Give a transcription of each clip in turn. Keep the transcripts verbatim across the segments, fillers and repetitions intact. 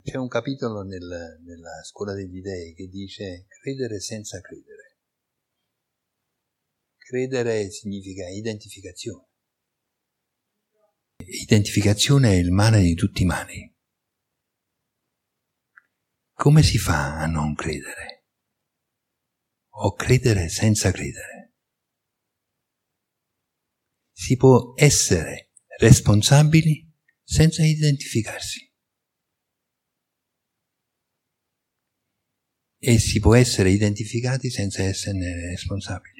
C'è un capitolo nel, nella Scuola degli Dei che dice credere senza credere. Credere significa identificazione. Identificazione è il male di tutti i mali. Come si fa a non credere? O credere senza credere? Si può essere responsabili senza identificarsi. E si può essere identificati senza esserne responsabili.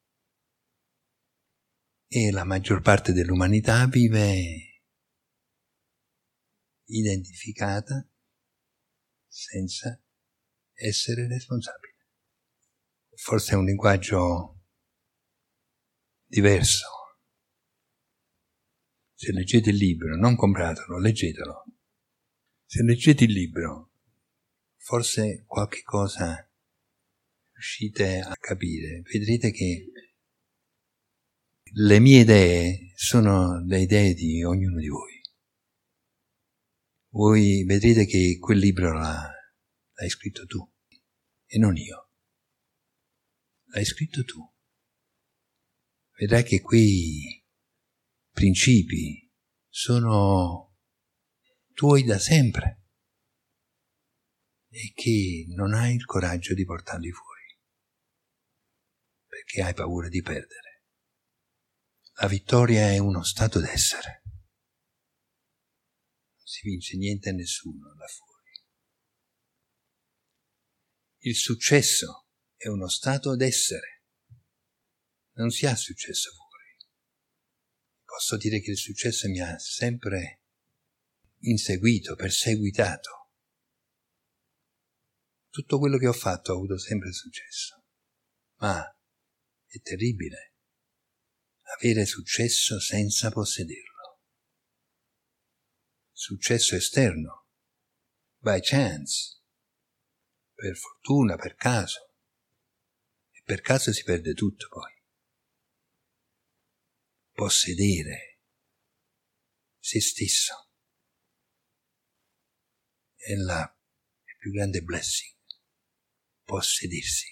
E la maggior parte dell'umanità vive identificata senza essere responsabile. Forse è un linguaggio diverso. Se leggete il libro, non compratelo, leggetelo. Se leggete il libro, forse qualche cosa riuscite a capire. Vedrete che le mie idee sono le idee di ognuno di voi. Voi vedrete che quel libro l'ha, l'hai scritto tu e non io. L'hai scritto tu. Vedrai che quei principi sono tuoi da sempre e che non hai il coraggio di portarli fuori perché hai paura di perdere. La vittoria è uno stato d'essere. Non si vince niente a nessuno là fuori. Il successo è uno stato d'essere. Non si ha successo fuori. Posso dire che il successo mi ha sempre inseguito, perseguitato. Tutto quello che ho fatto ha avuto sempre successo. Ma è terribile avere successo senza possederlo. Successo esterno, by chance, per fortuna, per caso. E per caso si perde tutto poi. Possedere se stesso è la è più grande blessing. Possedersi.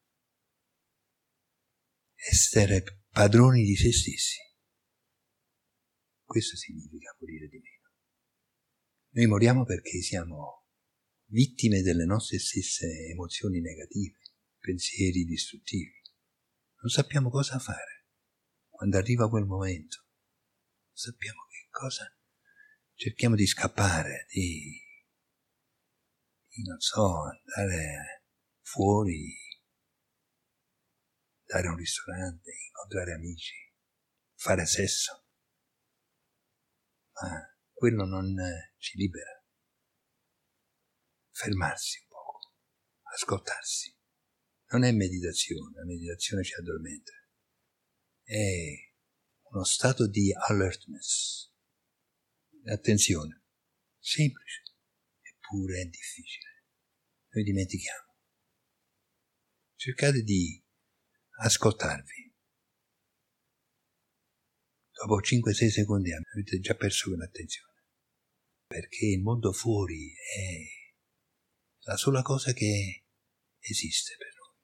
Essere padroni di se stessi. Questo significa morire di meno. Noi moriamo perché siamo vittime delle nostre stesse emozioni negative, pensieri distruttivi. Non sappiamo cosa fare quando arriva quel momento. Non sappiamo che cosa. Cerchiamo di scappare, di, di non so, andare fuori, andare a un ristorante, incontrare amici, fare sesso. Ma quello non ci libera. Fermarsi un poco, ascoltarsi. Non è meditazione, la meditazione ci addormenta. È uno stato di alertness. Attenzione, semplice, eppure è difficile. Noi dimentichiamo. Cercate di ascoltarvi. Dopo cinque sei secondi avete già perso quell'attenzione. Perché il mondo fuori è la sola cosa che esiste per noi.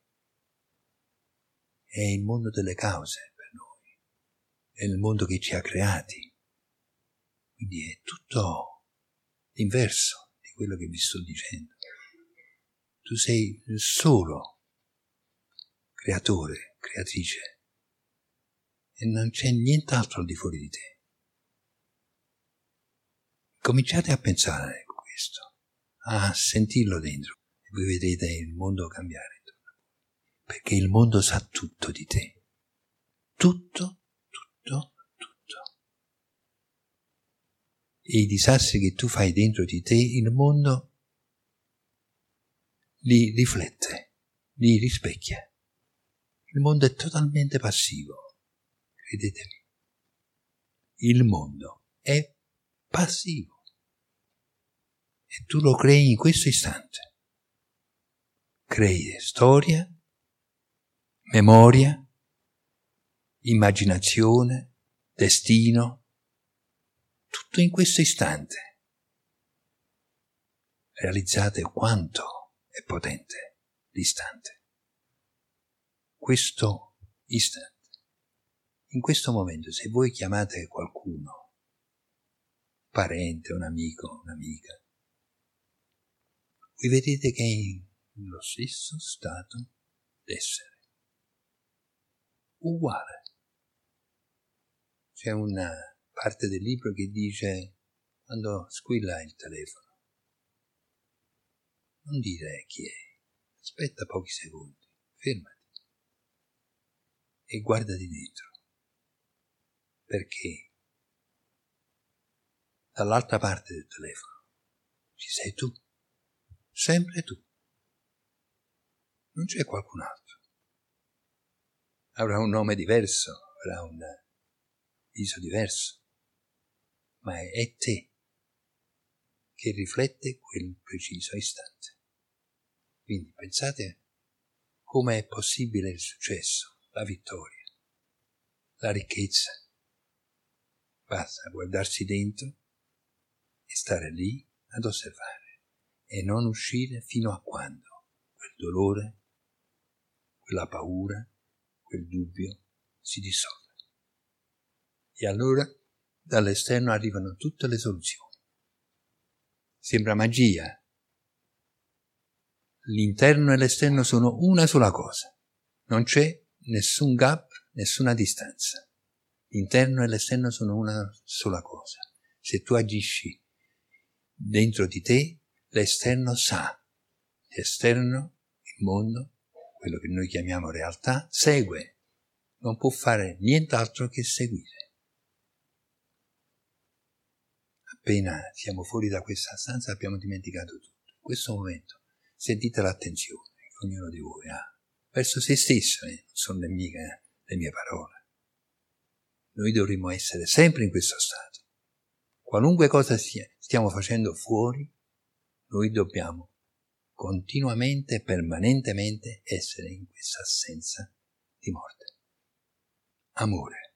È il mondo delle cause per noi. È il mondo che ci ha creati. Quindi è tutto l'inverso di quello che vi sto dicendo. Tu sei il solo creatore, creatrice. E non c'è nient'altro al di fuori di te. Cominciate a pensare a questo, a sentirlo dentro, e voi vedrete il mondo cambiare intorno a voi. Perché il mondo sa tutto di te. Tutto, tutto, tutto. E i disastri che tu fai dentro di te, il mondo li riflette, li rispecchia. Il mondo è totalmente passivo. Credetemi, il mondo è passivo e tu lo crei in questo istante. Crei storia, memoria, immaginazione, destino, tutto in questo istante. Realizzate quanto è potente l'istante. Questo istante. In questo momento, se voi chiamate qualcuno, un parente, un amico, un'amica, voi vedete che è in lo stesso stato d'essere. Uguale. C'è una parte del libro che dice, quando squilla il telefono, non dire chi è, aspetta pochi secondi, fermati e guardati dentro, perché dall'altra parte del telefono ci sei tu, sempre tu, non c'è qualcun altro. Avrà un nome diverso, avrà un viso diverso, ma è te che riflette quel preciso istante. Quindi pensate come è possibile il successo, la vittoria, la ricchezza. Basta guardarsi dentro e stare lì ad osservare e non uscire fino a quando quel dolore, quella paura, quel dubbio si dissolve. E allora dall'esterno arrivano tutte le soluzioni. Sembra magia. L'interno e l'esterno sono una sola cosa. Non c'è nessun gap, nessuna distanza. L'interno e l'esterno sono una sola cosa. Se tu agisci dentro di te, l'esterno sa. L'esterno, il mondo, quello che noi chiamiamo realtà, segue. Non può fare nient'altro che seguire. Appena siamo fuori da questa stanza abbiamo dimenticato tutto. In questo momento sentite l'attenzione che ognuno di voi ha verso se stesso, eh? Non sono le mie, le mie parole. Noi dovremmo essere sempre in questo stato. Qualunque cosa sia, stiamo facendo fuori, noi dobbiamo continuamente, permanentemente essere in questa assenza di morte. Amore.